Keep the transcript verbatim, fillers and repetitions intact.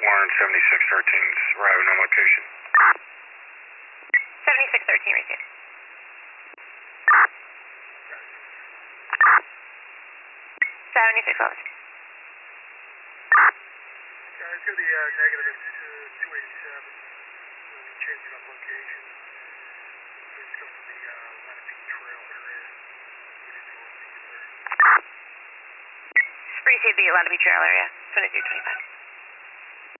one seventy-six thirteen's arriving on location. seventy-six thirteen received. seventy-six eleven. Guys, go to the uh, negative at two eighty-seven. We'll be changing up location. Please come from the uh, Lenape Trail area. Received the Lenape Trail area, twenty-three twenty-five.